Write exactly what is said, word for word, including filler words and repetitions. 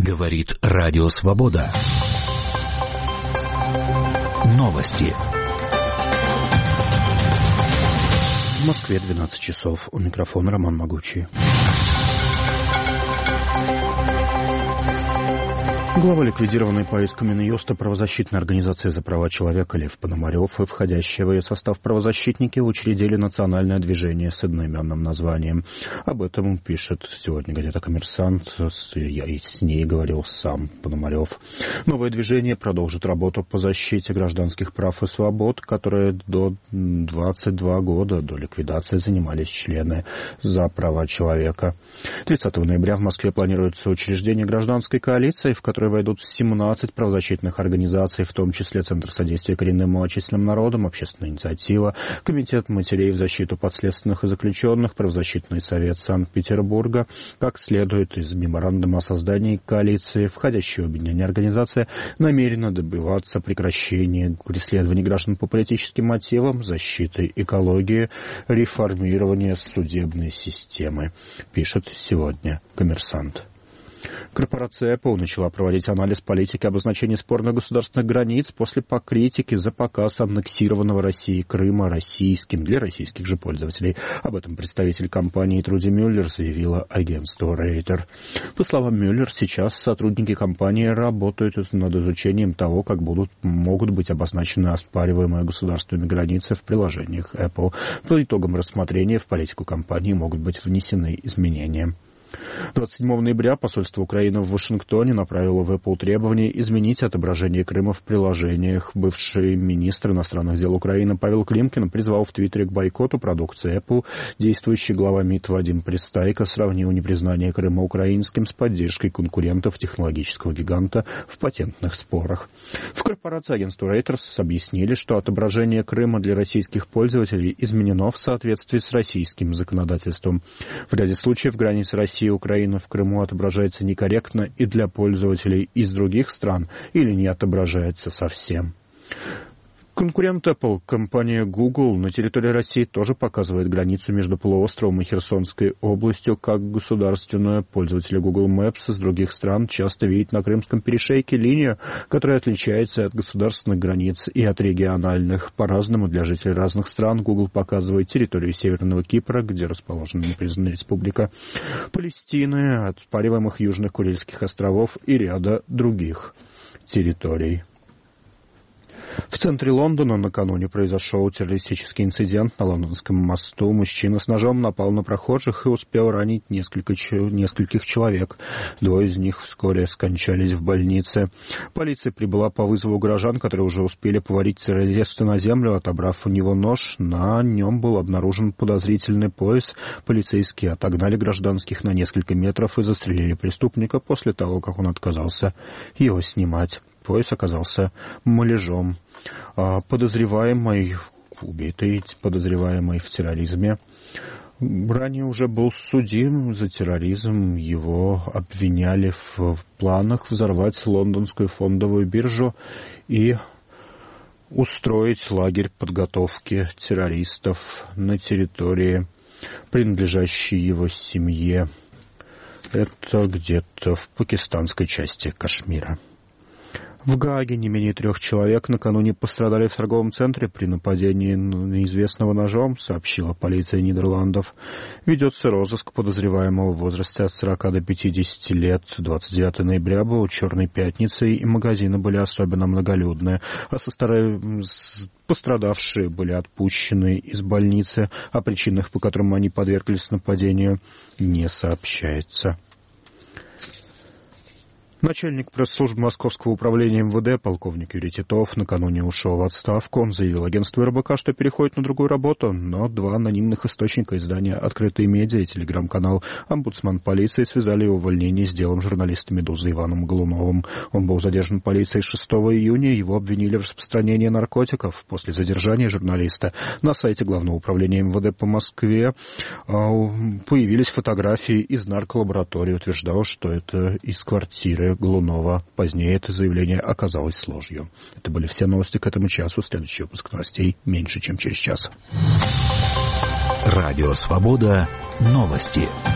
Говорит Радио Свобода. Новости. В Москве двенадцать часов. У микрофона Роман Могучий. Глава ликвидированной поисками Минюста правозащитной организации «За права человека» Лев Пономарев и входящие в ее состав правозащитники учредили национальное движение с одноименным названием. Об этом пишет сегодня газета «Коммерсант». Я и с ней говорил сам Пономарев. Новое движение продолжит работу по защите гражданских прав и свобод, которые до двадцать два года до ликвидации занимались члены «За права человека». тридцатого ноября в Москве планируется учреждение гражданской коалиции, в которой войдут семнадцать правозащитных организаций, в том числе Центр содействия коренным и малочисленным народам, Общественная инициатива, Комитет матерей в защиту подследственных и заключенных, Правозащитный совет Санкт-Петербурга. Как следует из меморандума о создании коалиции, входящая в объединение организация намерена добиваться прекращения преследований граждан по политическим мотивам, защиты экологии, реформирования судебной системы, пишет сегодня «Коммерсант». Корпорация Apple начала проводить анализ политики обозначения спорных государственных границ после критики за показ аннексированного Россией Крыма российским для российских же пользователей. Об этом представитель компании Труди Мюллер заявила агентству Рейтер. По словам Мюллер, сейчас сотрудники компании работают над изучением того, как будут, могут быть обозначены оспариваемые государственными границы в приложениях Apple. По итогам рассмотрения в политику компании могут быть внесены изменения. двадцать седьмого ноября посольство Украины в Вашингтоне направило в Apple требование изменить отображение Крыма в приложениях. Бывший министр иностранных дел Украины Павел Климкин призвал в Твиттере к бойкоту продукции Apple. Действующий глава МИД Вадим Пристайко сравнил непризнание Крыма украинским с поддержкой конкурентов технологического гиганта в патентных спорах. В корпорации агентства Reuters объяснили, что отображение Крыма для российских пользователей изменено в соответствии с российским законодательством. В ряде случаев границы России и Украина в Крыму отображается некорректно и для пользователей из других стран или не отображается совсем. Конкурент Apple, компания Google, на территории России тоже показывает границу между полуостровом и Херсонской областью как государственную. Пользователи Google Maps из других стран часто видят на Крымском перешейке линию, которая отличается от государственных границ и от региональных. По-разному для жителей разных стран Google показывает территорию Северного Кипра, где расположена непризнанная республика Палестины, от оспариваемых Южных Курильских островов и ряда других территорий. В центре Лондона накануне произошел террористический инцидент на Лондонском мосту. Мужчина с ножом напал на прохожих и успел ранить несколько, нескольких человек. Двое из них вскоре скончались в больнице. Полиция прибыла по вызову горожан, которые уже успели повалить террориста на землю, отобрав у него нож. На нем был обнаружен подозрительный пояс. Полицейские отогнали гражданских на несколько метров и застрелили преступника после того, как он отказался его снимать. Пояс оказался муляжом. Подозреваемый, убитый, подозреваемый в терроризме, ранее уже был судим за терроризм. Его обвиняли в планах взорвать лондонскую фондовую биржу и устроить лагерь подготовки террористов на территории, принадлежащей его семье. Это где-то в пакистанской части Кашмира. В Гааге не менее трех человек накануне пострадали в торговом центре при нападении неизвестного ножом, сообщила полиция Нидерландов. Ведется розыск подозреваемого в возрасте от сорока до пятидесяти лет. двадцать девятого ноября был черной пятницей, и магазины были особенно многолюдные, а со стороны пострадавшие были отпущены из больницы. О причинах, по которым они подверглись нападению, не сообщается. Начальник пресс-службы Московского управления эм вэ дэ полковник Юрий Титов накануне ушел в отставку. Он заявил агентству эр бэ ка, что переходит на другую работу, но два анонимных источника издания «Открытые медиа» и телеграм-канал «Омбудсман полиции» связали его увольнение с делом журналиста «Медузы» Иваном Голуновым. Он был задержан полицией шестого июня, его обвинили в распространении наркотиков. После задержания журналиста на сайте Главного управления эм вэ дэ по Москве появились фотографии из нарколаборатории. Утверждал, что это из квартиры Голунова. Позднее это заявление оказалось ложью. Это были все новости к этому часу. Следующий выпуск новостей меньше, чем через час. Радио Свобода. Новости.